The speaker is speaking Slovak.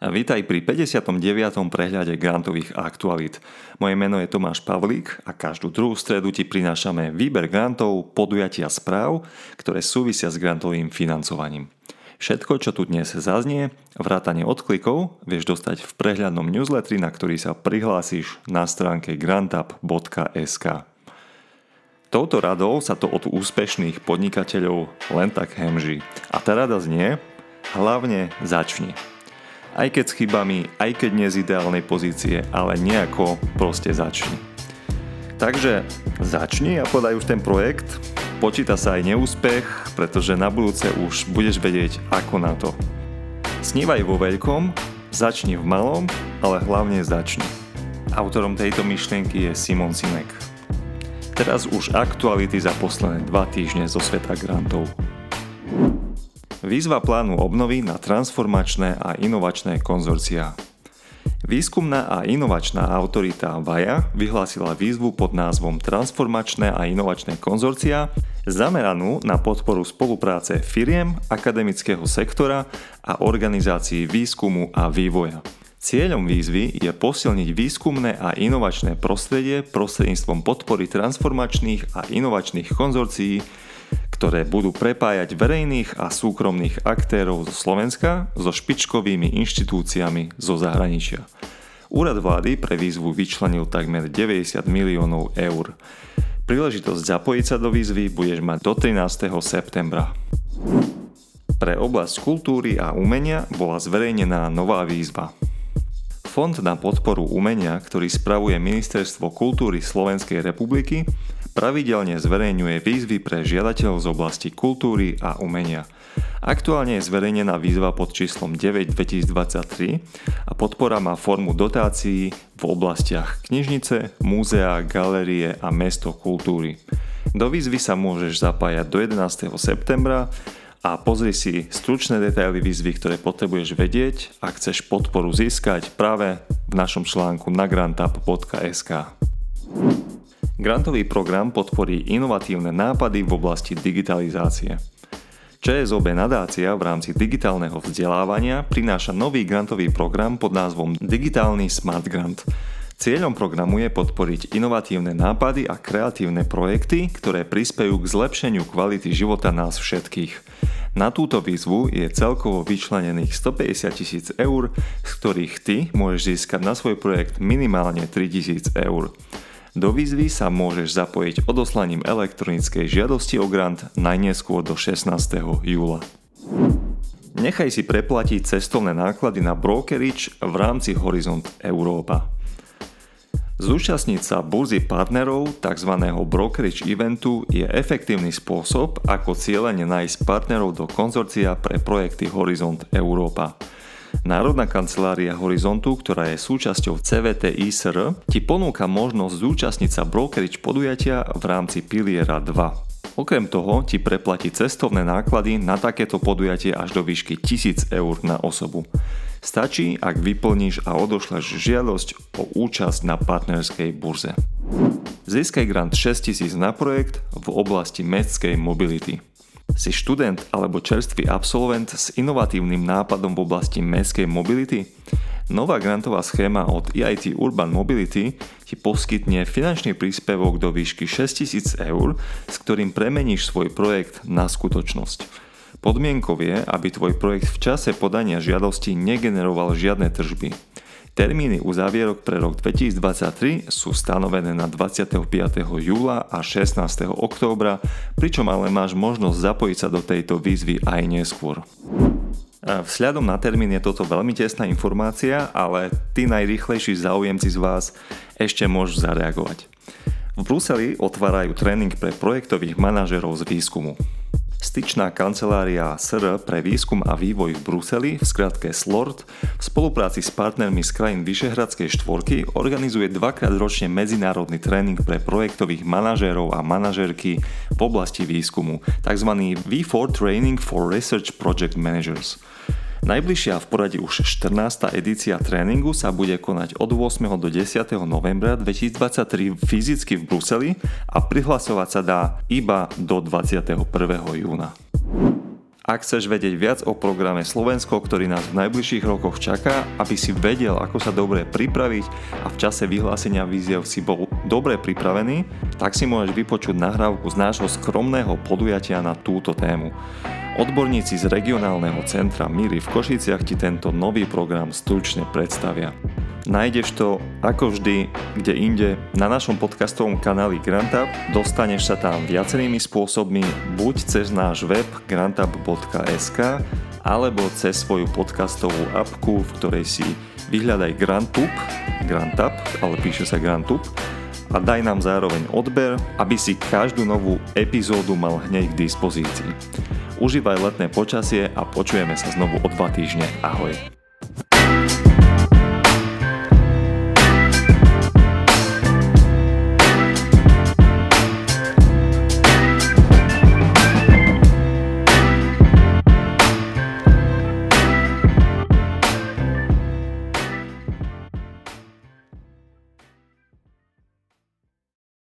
Vítaj pri 59. prehľade grantových aktualít. Moje meno je Tomáš Pavlík a každú druhú stredu ti prinášame výber grantov, podujatia správ, ktoré súvisia s grantovým financovaním. Všetko, čo tu dnes zaznie, vrátane odklikov, vieš dostať v prehľadnom newsletteri, na ktorý sa prihlásíš na stránke grantup.sk. Touto radou sa to od úspešných podnikateľov len tak hemží. A tá rada znie, hlavne začni. Aj keď s chybami, aj keď nie z ideálnej pozície, ale nejako proste začni. Takže začni a podaj už ten projekt, počíta sa aj neúspech, pretože na budúce už budeš vedieť ako na to. Snívaj vo veľkom, začni v malom, ale hlavne začni. Autorom tejto myšlienky je Simon Sinek. Teraz už aktuality za posledné 2 týždne zo sveta grantov. Výzva plánu obnovy na transformačné a inovačné konzorciá. Výskumná a inovačná autorita VAIA vyhlásila výzvu pod názvom Transformačné a inovačné konzorciá zameranú na podporu spolupráce firiem, akademického sektora a organizácií výskumu a vývoja. Cieľom výzvy je posilniť výskumné a inovačné prostredie prostredníctvom podpory transformačných a inovačných konzorcií, ktoré budú prepájať verejných a súkromných aktérov zo Slovenska so špičkovými inštitúciami zo zahraničia. Úrad vlády pre výzvu vyčlenil takmer 90 miliónov eur. Príležitosť zapojiť sa do výzvy budeš mať do 13. septembra. Pre oblasť kultúry a umenia bola zverejnená nová výzva. Fond na podporu umenia, ktorý spravuje Ministerstvo kultúry Slovenskej republiky, pravidelne zverejňuje výzvy pre žiadateľov z oblasti kultúry a umenia. Aktuálne je zverejnená výzva pod číslom 9/2023 a podpora má formu dotácií v oblastiach knižnice, múzea, galérie a mesto kultúry. Do výzvy sa môžeš zapájať do 11. septembra a pozri si stručné detaily výzvy, ktoré potrebuješ vedieť, ak chceš podporu získať práve v našom článku na grantup.sk. Grantový program podporí inovatívne nápady v oblasti digitalizácie. ČSOB nadácia v rámci digitálneho vzdelávania prináša nový grantový program pod názvom Digitálny Smart Grant. Cieľom programu je podporiť inovatívne nápady a kreatívne projekty, ktoré prispejú k zlepšeniu kvality života nás všetkých. Na túto výzvu je celkovo vyčlenených 150 000 eur, z ktorých ty môžeš získať na svoj projekt minimálne 3 000 eur. Do výzvy sa môžeš zapojiť odoslaním elektronickej žiadosti o grant najneskôr do 16. júla. Nechaj si preplatiť cestovné náklady na brokerage v rámci Horizont Európa. Zúčastniť sa burzy partnerov, tzv. Brokerage eventu, je efektívny spôsob, ako cieľene nájsť partnerov do konzorcia pre projekty Horizont Európa. Národná kancelária Horizontu, ktorá je súčasťou CVT ISR, ti ponúka možnosť zúčastniť sa brokerage podujatia v rámci piliera 2. Okrem toho ti preplatí cestovné náklady na takéto podujatie až do výšky 1 000 eur na osobu. Stačí, ak vyplníš a odošleš žiadosť o účasť na partnerskej burze. Získaj grant 6 000 na projekt v oblasti mestskej mobility. Si študent alebo čerstvý absolvent s inovatívnym nápadom v oblasti mestskej mobility? Nová grantová schéma od EIT Urban Mobility ti poskytne finančný príspevok do výšky 6 000 eur, s ktorým premeníš svoj projekt na skutočnosť. Podmienkou je, aby tvoj projekt v čase podania žiadosti negeneroval žiadne tržby. Termíny uzávierok pre rok 2023 sú stanovené na 25. júla a 16. októbra, pričom ale máš možnosť zapojiť sa do tejto výzvy aj neskôr. Vzhľadom na termín je toto veľmi tesná informácia, ale tí najrýchlejší záujemci z vás ešte môžu zareagovať. V Bruseli otvárajú tréning pre projektových manažerov z výskumu. Styčná kancelária SR pre výskum a vývoj v Bruseli, v skratke SLORD, v spolupráci s partnermi z krajín Vyšehradskej štvorky organizuje 2-krát ročne medzinárodný tréning pre projektových manažérov a manažérky v oblasti výskumu, tzv. V4 Training for Research Project Managers. Najbližšia v poradí už 14. edícia tréningu sa bude konať od 8. do 10. novembra 2023 fyzicky v Bruseli a prihlasovať sa dá iba do 21. júna. Ak chceš vedieť viac o programe Slovensko, ktorý nás v najbližších rokoch čaká, aby si vedel, ako sa dobre pripraviť a v čase vyhlásenia výziev si bol dobre pripravený, tak si môžeš vypočuť nahrávku z nášho skromného podujatia na túto tému. Odborníci z regionálneho centra Míry v Košiciach ti tento nový program stručne predstavia. Nájdeš to, ako vždy, kde inde, na našom podcastovom kanáli GrantUp. Dostaneš sa tam viacerými spôsobmi, buď cez náš web grantup.sk alebo cez svoju podcastovú appku, v ktorej si vyhľadaj GrantUp, ale píše sa GrantUp, a daj nám zároveň odber, aby si každú novú epizódu mal hneď k dispozícii. Užívaj letné počasie a počujeme sa znovu o 2 týždne. Ahoj.